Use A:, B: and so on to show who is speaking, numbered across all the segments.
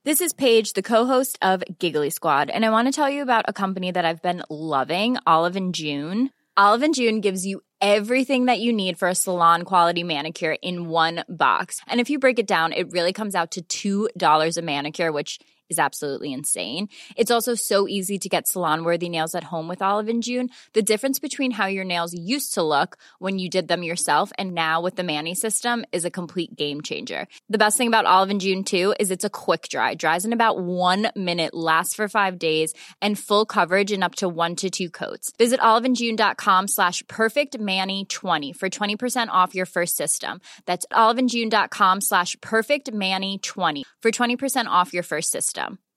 A: This is Paige, the co-host of Giggly Squad, and I want to tell you about a company that I've been loving, Olive & June. Olive & June gives you everything that you need for a salon-quality manicure in one box. And if you break it down, it really comes out to $2 a manicure, which is absolutely insane. It's also so easy to get salon-worthy nails at home with Olive & June. The difference between how your nails used to look when you did them yourself and now with the Mani system is a complete game changer. The best thing about Olive & June, too, is it's a quick dry. Dries in about 1 minute, lasts for 5 days, and full coverage in up to 1 to 2 coats. Visit oliveandjune.com/perfectmani20 for 20% off your first system. That's oliveandjune.com/perfectmani20 for 20% off your first system.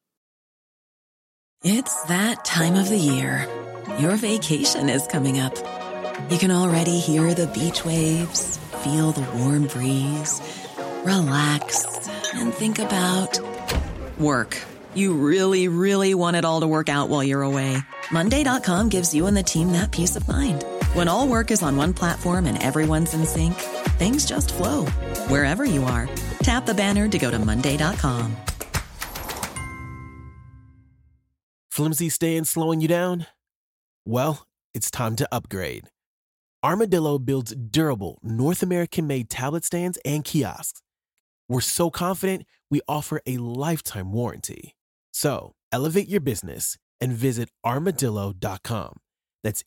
B: It's that time of the year. Your vacation is coming up. You can already hear the beach waves, feel the warm breeze, relax, and think about work. You really, really want it all to work out while you're away. Monday.com gives you and the team that peace of mind. When all work is on one platform and everyone's in sync, things just flow. Wherever you are, tap the banner to go to Monday.com.
C: Flimsy staying slowing you down? Well, it's time to upgrade. Armadillo builds durable, North American-made tablet stands and kiosks. We're so confident, we offer a lifetime warranty. So, elevate your business and visit armadillo.com. That's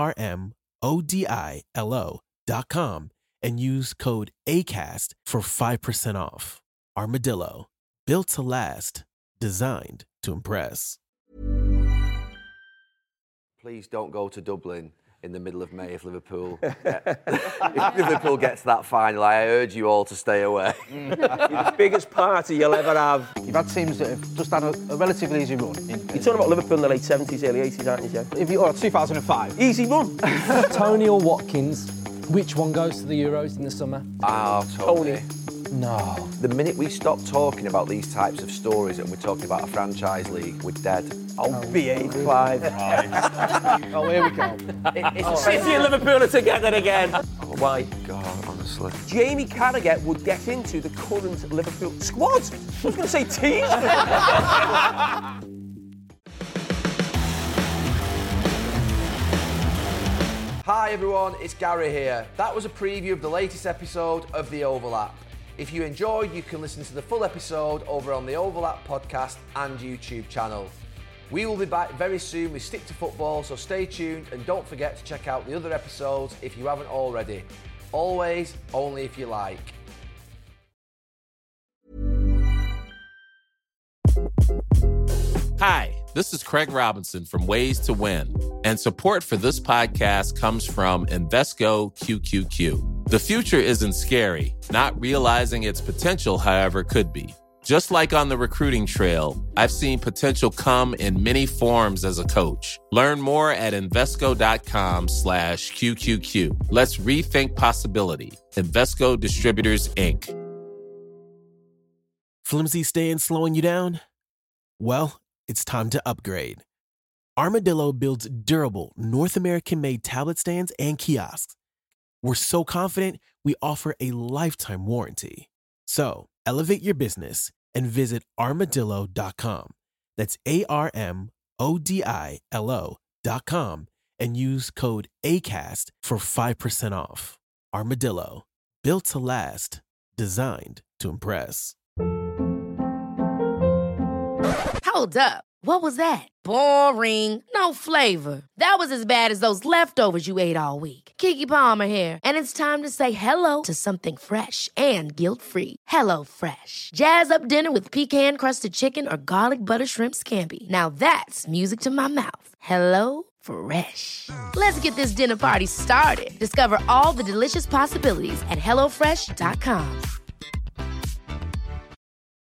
C: ARMODILO.com and use code ACAST for 5% off. Armadillo, built to last, designed to impress.
D: Please don't go to Dublin in the middle of May if Liverpool gets that final. I urge you all to stay away.
E: The biggest party you'll ever have.
F: You've had teams that have just had a relatively easy run.
E: You're talking about Liverpool in the late 70s, early 80s, aren't you, Joe?
F: If you are 2005.
E: Easy run.
G: Tony or Watkins, which one goes to the Euros in the summer?
D: Tony.
F: No.
D: The minute we stop talking about these types of stories and we're talking about a franchise league, we're dead.
E: BA Clive.
F: Oh, here we go.
E: City and Liverpool are together again. Why?
D: God, honestly.
E: Jamie Carragher would get into the current Liverpool squad. I was going to say team.
D: Hi everyone, it's Gary here. That was a preview of the latest episode of The Overlap. If you enjoyed, you can listen to the full episode over on the Overlap podcast and YouTube channel. We will be back very soon with Stick to Football, so stay tuned and don't forget to check out the other episodes if you haven't already. Always, only if you like.
H: Hi, this is Craig Robinson from Ways to Win, and support for this podcast comes from Invesco QQQ. The future isn't scary. Not realizing its potential, however, could be. Just like on the recruiting trail, I've seen potential come in many forms as a coach. Learn more at Invesco.com/QQQ. Let's rethink possibility. Invesco Distributors, Inc.
C: Flimsy staying slowing you down? Well, it's time to upgrade. Armadillo builds durable, North American-made tablet stands and kiosks. We're so confident, we offer a lifetime warranty. So, elevate your business and visit armadillo.com. That's ARMODILO.com and use code ACAST for 5% off. Armadillo, built to last, designed to impress.
I: Hold up. What was that? Boring. No flavor. That was as bad as those leftovers you ate all week. Keke Palmer here, and it's time to say hello to something fresh and guilt-free. Hello Fresh. Jazz up dinner with pecan-crusted chicken or garlic butter shrimp scampi. Now that's music to my mouth. Hello Fresh. Let's get this dinner party started. Discover all the delicious possibilities at HelloFresh.com.